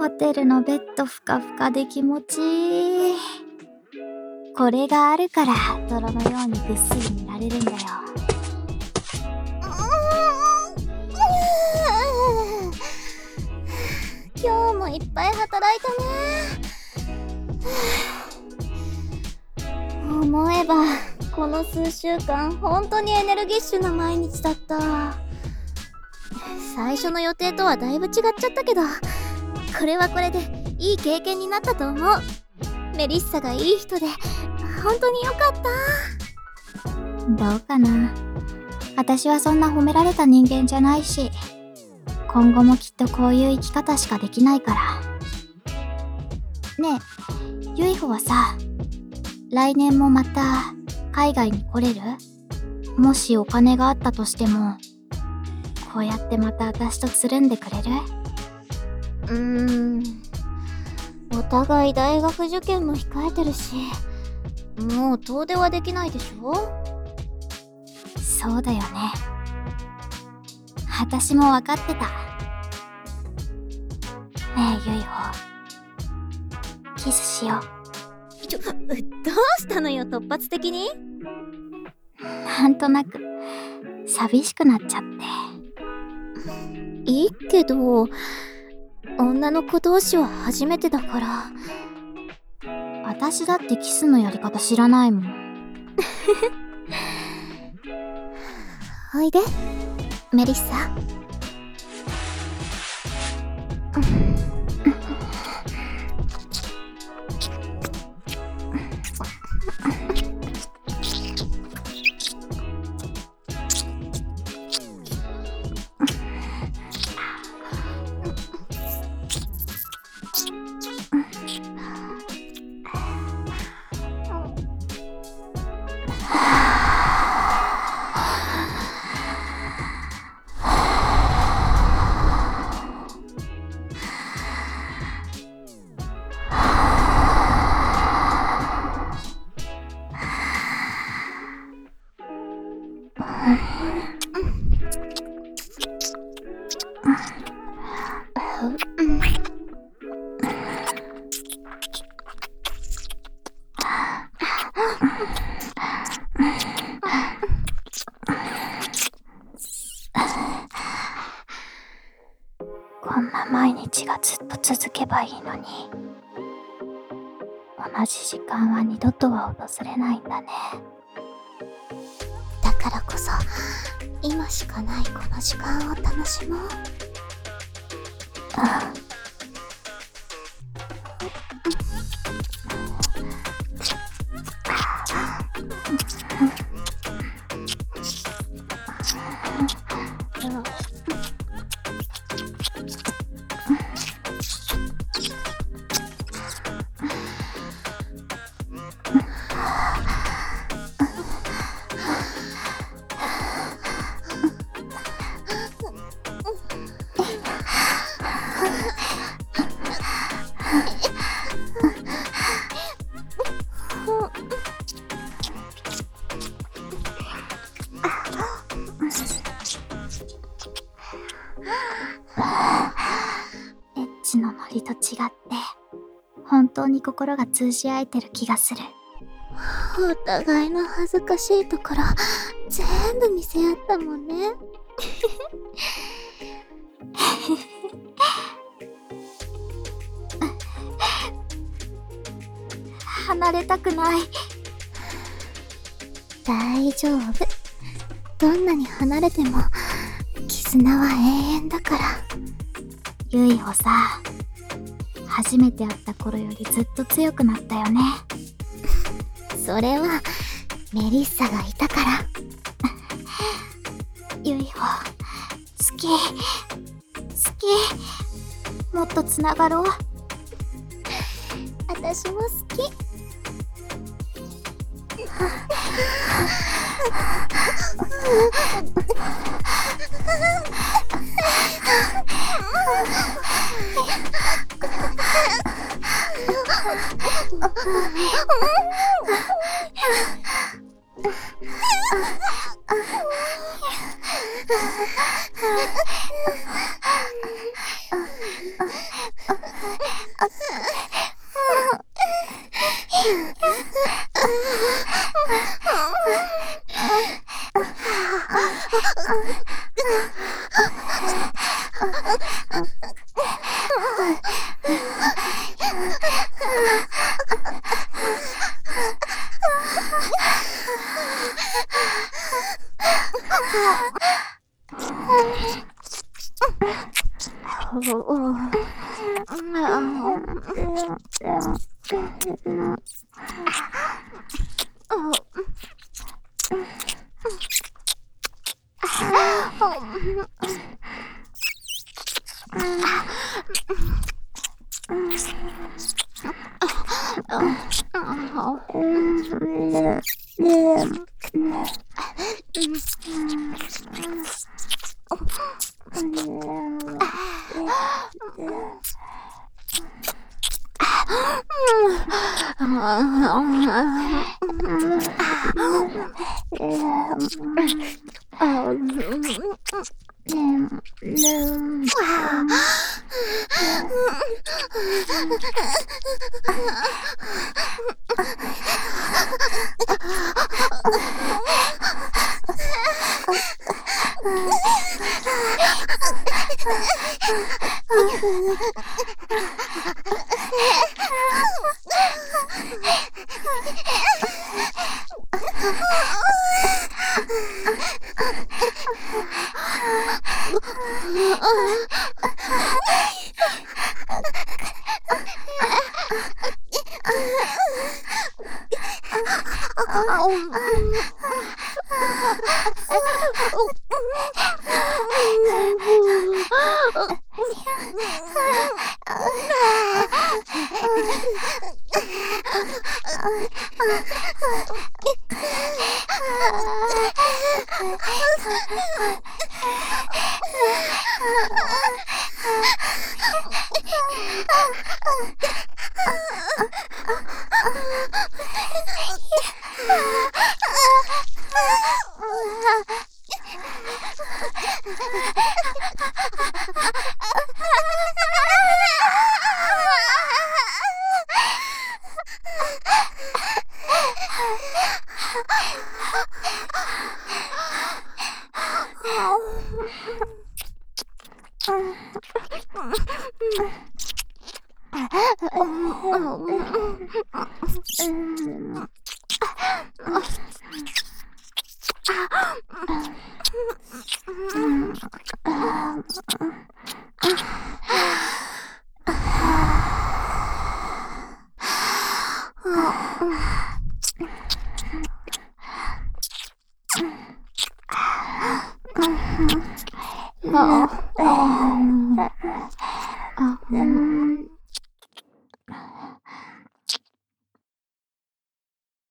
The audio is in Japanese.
ホテルのベッドふかふかで気持ちいい。これがあるから泥のようにぐっすり寝られるんだよ。 今日もいっぱい働いたね。思えばこの数週間本当にエネルギッシュな毎日だった。最初の予定とはだいぶ違っちゃったけど、これはこれでいい経験になったと思う。メリッサがいい人で本当によかった。 どうかな。私はそんな褒められた人間じゃないし、今後もきっとこういう生き方しかできないから。ねえ、ゆいほはさ、来年もまた海外に来れる？もしお金があったとしても、こうやってまた私とつるんでくれる？ お互い大学受験も控えてるし、もう遠出はできないでしょ？ そうだよね。私も分かってた。ねえゆいほ、キスしよう。 どうしたのよ、突発的に？ なんとなく寂しくなっちゃって。 いいけど、女の子同士は初めてだから。 私だってキスのやり方知らないもん。 おいで、メリッサ。 こんな毎日がずっと続けばいいのに、同じ時間は二度とは訪れないんだね。 だからこそ今しかないこの時間を楽しもう。 エッチのノリと違って本当に心が通じ合えてる気がする。 お互いの恥ずかしいところ全部見せ合ったもんね。 離れたくない。 大丈夫。どんなに離れても絆は永遠だから。 ゆいほさ、初めて会った頃よりずっと強くなったよね。 それはメリッサがいたから。 ゆいほ、好き。もっとつながろう。 私も好き。